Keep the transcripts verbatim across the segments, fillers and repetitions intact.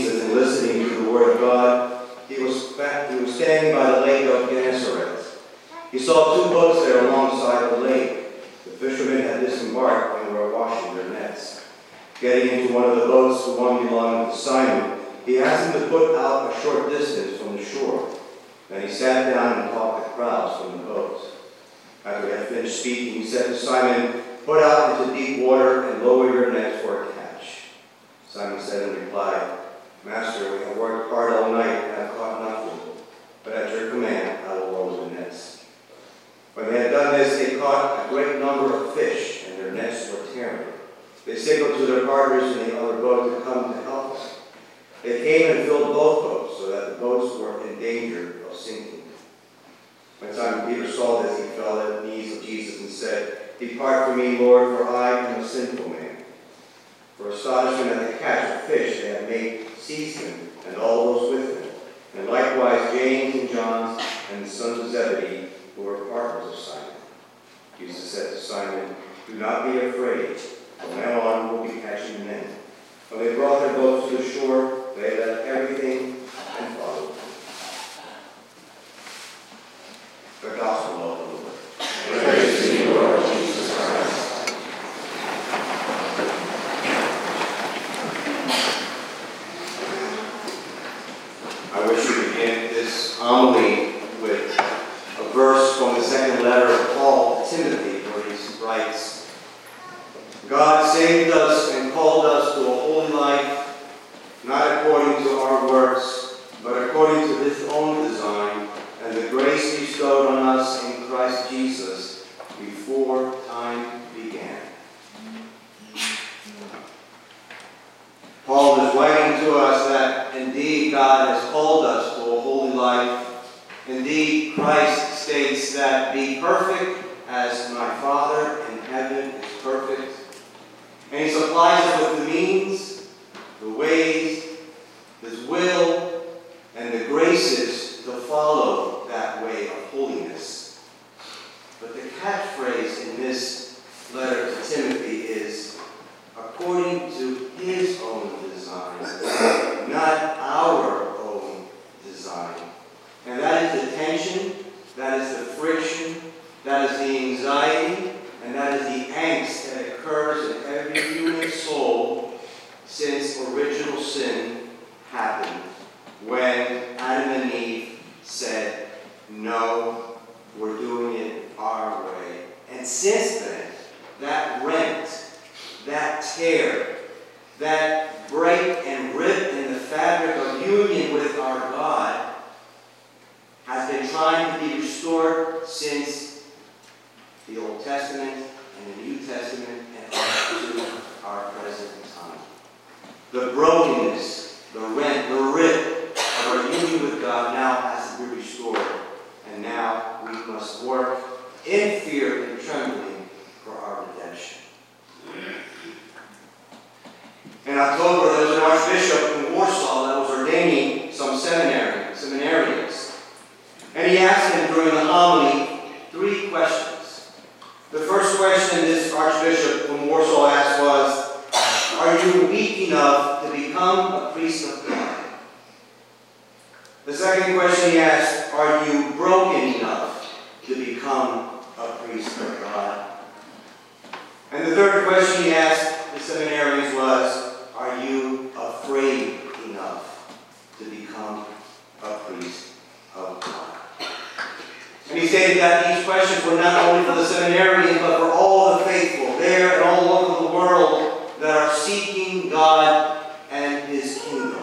Jesus and listening to the word of God, he was, back, he was standing by the lake of Gennesaret. He saw two boats there alongside the lake. The fishermen had disembarked and were washing their nets. Getting into one of the boats, the one belonging to Simon, he asked him to put out a short distance from the shore. Then he sat down and talked to crowds from the boats. After he had finished speaking, he said to Simon, "Put out into deep water and lower your nets for a catch." Simon said in reply, "Master, we have worked hard all night and have caught nothing, but at your command I will lower the nets." When they had done this, they caught a great number of fish, and their nets were tearing. They signaled to their partners in the other boat to come to help them. They came and filled both boats, so that the boats were in danger of sinking. When Simon Peter saw this, he fell at the knees of Jesus and said, "Depart from me, Lord, for I am a sinful man." For astonishment at the catch of fish they had made seized him and all those with him, and likewise James and John and the sons of Zebedee, who were partners of Simon. Jesus said to Simon, "Do not be afraid. From now on we'll be catching men." When they brought their boats to the shore, they left everything and followed him. The Gospel of the Lord. Praise to you, Lord Jesus Christ. I wish to begin this homily with a verse from the second letter of Paul to Timothy, where he writes, "God saved us and called us to a holy life, not according to our works, but according to his own design and the grace bestowed on us in Christ Jesus before time began." Paul is writing to us that indeed God has called us to a holy life. Indeed, Christ states that, "Be perfect as my Father in heaven is perfect." And he supplies us with the means, the ways, his will, and the graces to follow that way of holiness. But the catchphrase in this letter to Timothy is, according to his own design, not our own design. And that is the tension, that is the friction, that is the anxiety, and that is the angst that occurs in every human soul since original sin happened, when Adam and Eve said, "No, we're doing it our way." And since then, that rent, that tear, that break and rip in the fabric of union with our God has been trying to be restored since the Old Testament and the New Testament and up to our present time. The brokenness, the rent, the rip of our union with God now has to be restored. And now we must work in fear and trembling for our redemption. In October, there was an archbishop in Warsaw that was ordaining some seminary, seminarians. And he asked him during the homily three questions. The first question this archbishop from Warsaw asked was, "Are you weak enough to become a priest of God?" The second question he asked, "Are you broken enough to become a priest of God?" And the third question he asked the seminarians was, "Are you afraid enough to become a priest of God?" And he stated that these questions were not only for the seminarians, but for all the faithful there and all over the world that are seeking God and his kingdom.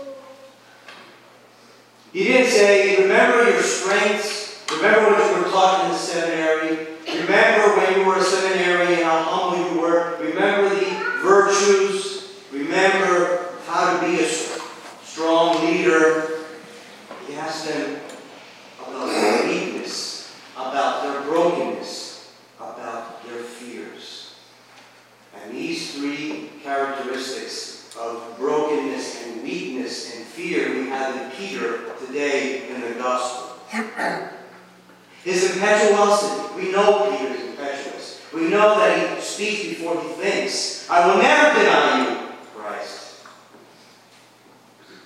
He didn't say, "Remember your strengths. Remember what you were taught in the seminary. Remember when you were a seminary and how humble you were. Remember the virtues. Remember how to be a strong leader." He asked them about their weakness, about their brokenness, about their fears. And these three characteristics of brokenness and weakness and fear we have in Peter today in the gospel. His impetuosity. We know Peter is impetuous. We know that he speaks before he thinks. "I will never deny you, Christ."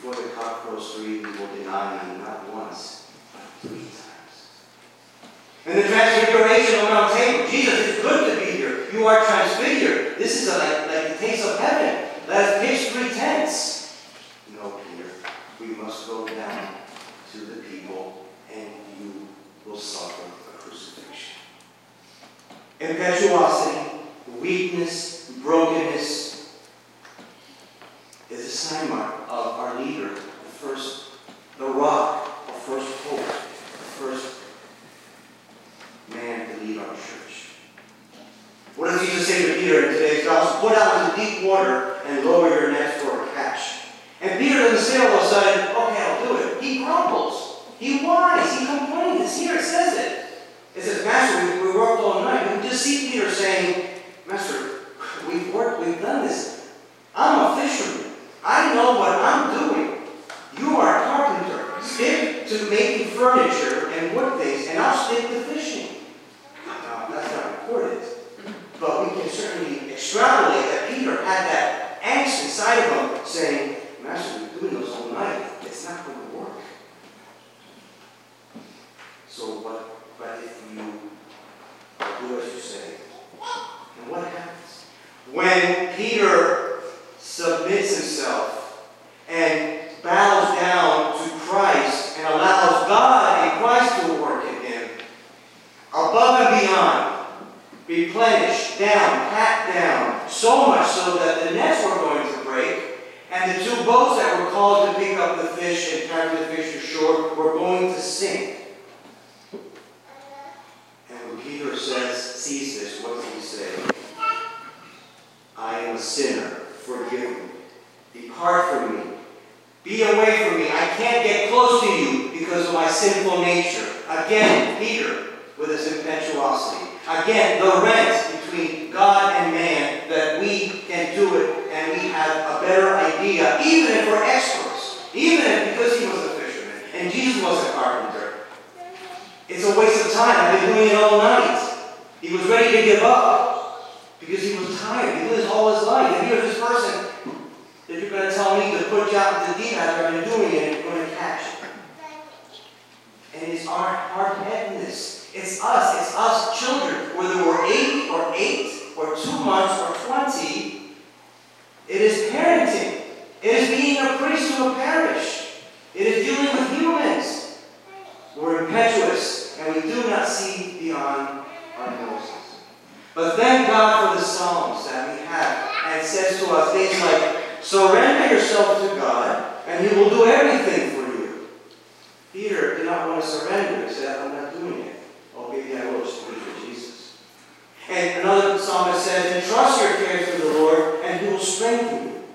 before the cock crows three, you will deny me not once, but three times. And the transfiguration on Mount Tabor, Jesus, it's good to be here. You are transfigured. This is a, like, like the taste of heaven. Let us pitch three tents. No, Peter, we must go down to the people, and you will suffer a crucifixion. Impetuosity, weakness, brokenness is a sign mark of our leader, the first, the rock, the first hope, the first man to lead our church. What does Jesus say to Peter in today's gospel? Put out into deep water and lower your nets for a catch. And Peter doesn't say all of a sudden, okay, I'll do it. He grumbles. He whines. He complains. It's here. It says it. It says, Master, we, we worked all night. We just see Peter saying, Master, we've worked, we've done this. I'm a fisherman. I know what I'm doing. You are a carpenter. Stick to making furniture and wood things, and I'll stick to fishing. Now, that's not recorded. But we can certainly extrapolate that Peter had that angst inside of him saying, Master, we're doing this all night. It's not going to work. So what, what if you do as you say? And what happens? When Peter submits himself and bows down to Christ and allows God and Christ to work in him, above and beyond, replenished, down, pat down, so much so that the nets were going to break, and the two boats that were called to pick up the fish and carry the fish to shore were going to sink. And when Peter says, sees this, what does he say? I am a sinner, forgive me. Depart from me. Be away from me. I can't get close to you because of my sinful nature. Again, Peter, with his impetuosity. Again, the rent between God and man, that we can do it and we have a better idea, even if we're experts, even if because he was a fisherman and Jesus was a carpenter. It's a waste of time. I've been doing it all night. He was ready to give up because he was tired. He did this all his life. And here's this person that you're going to tell me to put you out into the deep after I've been doing it and you're going to catch it. And it's our hard-headedness. It's us. It's us children. Whether we're eight or eight or two months or twenty, it is parenting. It is being a priest to a parish. It is dealing with humans. We're impetuous and we do not see beyond our noses. But thank God for the Psalms that we have. And it says to us things like, surrender yourself to God and He will do everything for you. Peter did not want to surrender. He said, I'm not doing it. Oh, maybe I will just do it for Jesus. And another psalmist says, entrust your cares to the Lord and He will strengthen you.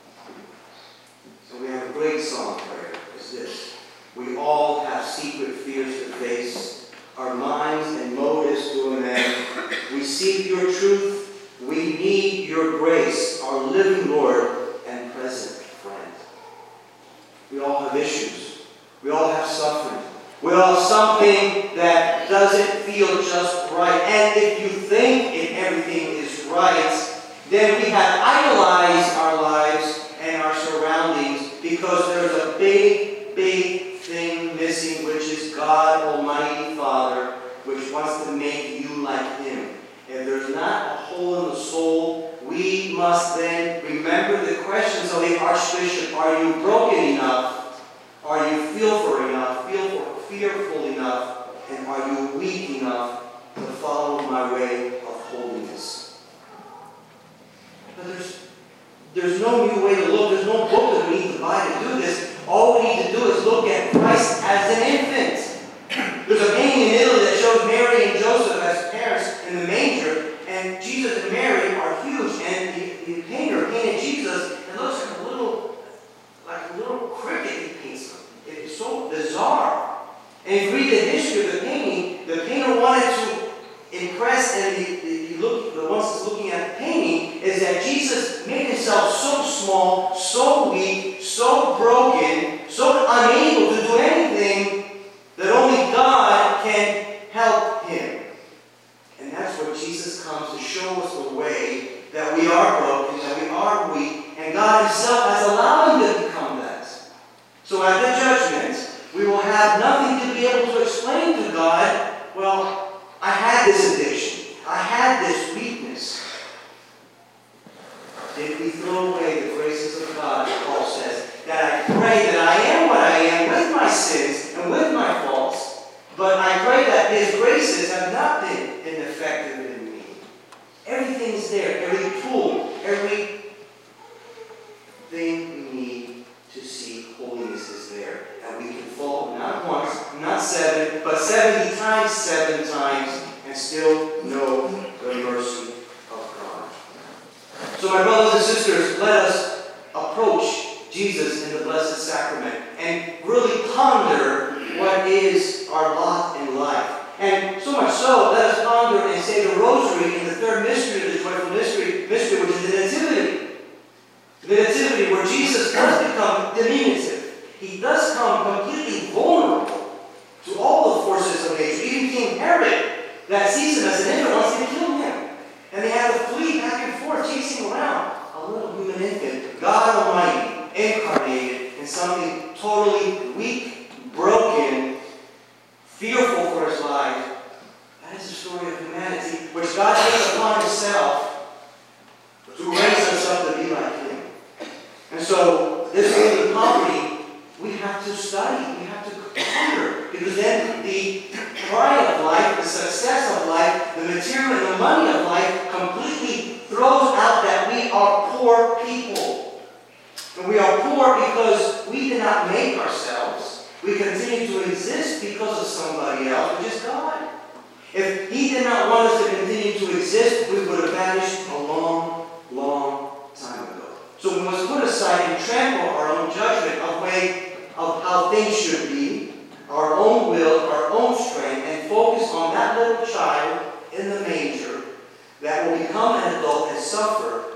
So we have a great psalm prayer. It's this. We all have secret fears to face. Our minds and motives to amend. We seek your truth. We need your grace, our living Lord and present friend. We all have issues. We all have suffering. We all have something that doesn't feel just right. And if you think if everything is right, then we have idolized our lives and our surroundings because there's a big, big thing missing, which is God Almighty Father, which wants to make you like Him. If there's not a hole in the soul, we must then remember the questions of the Archbishop. Are you broken enough? Are you fearful enough? Fearful, fearful enough? And are you weak enough to follow my way of holiness? But there's, there's no new way to look. There's no book that we need to buy to do this. All we need to do is look at Christ as an infant. There's a painting in Italy that shows Mary and Joseph as parents in the manger, and Jesus and Mary are huge. And the, the painter painted Jesus, it looks like a little, like a little cricket he paints him. It is so bizarre. And if you read the history of the painting, the painter wanted to impress, and the, the, the, look, the ones that's looking at the painting, is that Jesus made himself so small, so weak, so broken, so unable to do anything that only God can help him. And that's where Jesus comes to show us the way that we are broken, that we are weak, and God Himself has allowed Him to become that. that His graces have not been ineffective in me. Everything's there. Every tool, every thing we need to seek holiness is there. And we can fall not once, not seven, but seventy times, seven times, and still know the mercy of God. So my brothers and sisters, let us approach Jesus in the Blessed Sacrament and really ponder what is our lot in life. And so much so, let us ponder and say the Rosary in the third mystery, the joyful mystery, mystery which is the Nativity. The Nativity, where Jesus does become diminutive. He does come completely vulnerable to all the forces of nature. Even King Herod, that sees him as an infant, wants to kill him. And they have to flee back and forth, chasing around a little human infant, God Almighty, incarnated in something totally weak, broken, fearful for his life. That is the story of humanity, which God takes upon Himself to raise us up to be like Him. And so, this holy poverty, we have to study, we have to ponder, because then the pride of life, the success of life, the material and the money of life completely throws out that we are poor people. And we are poor because we did not make ourselves. We continue to exist because of somebody else, which is God. If He did not want us to continue to exist, we would have vanished a long, long time ago. So we must put aside and trample our own judgment of way of how things should be, our own will, our own strength, and focus on that little child in the manger that will become an adult and suffer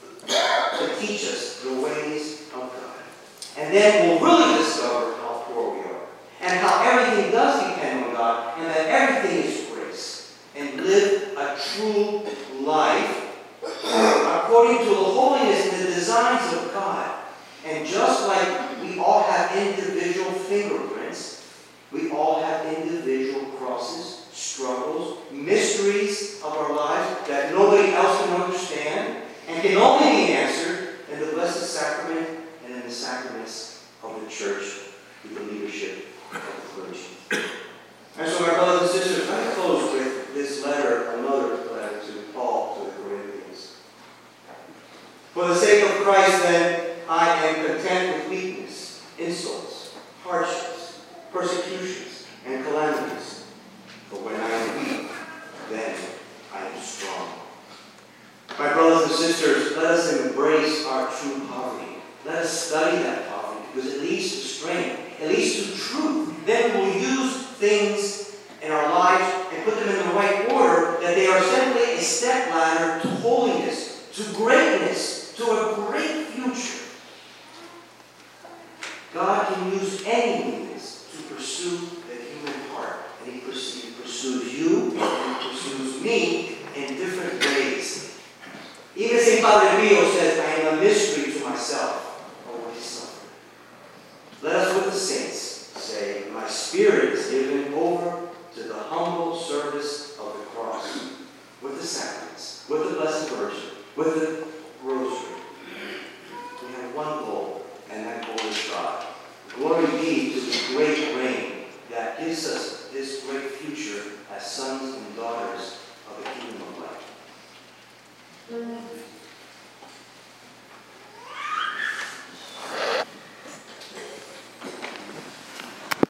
to teach us the ways of God. And then we'll really discover how poor we are, and how everything does depend on God, and that everything is grace, and live a true life according to the holiness and the designs of God. And just like we all have individual fingerprints, we all have individual crosses, struggles, mysteries of our lives that nobody else can understand and can only be answered in the Blessed Sacrament and in the sacraments of the Church with the leadership of the clergy. And so, my brothers and sisters, let me close with this letter, another letter to Paul to the Corinthians. For the sake of Christ, then, I am content with weakness, insults, hardships, persecutions, and calamities. For when I am weak, then I am strong. My brothers and sisters, let us embrace our true poverty. Let us study that poverty, because it leads to strength, it leads to truth. Then we'll use things in our lives and put them in the right order, that they are simply a step ladder to holiness, to greatness, to a great future. God can use any means to pursue the human heart. And He pursues you, and He pursues me in different ways. Even Saint Padre Pio says, I am a mystery to myself, always suffering. Let us with the saints say, my spirit is given over to the humble service of the cross, with the sacraments, with the Blessed Virgin, with the Rosary. We have one goal, and that goal is God. Glory be to the great reign that gives us this great future as sons and daughters of the kingdom of light.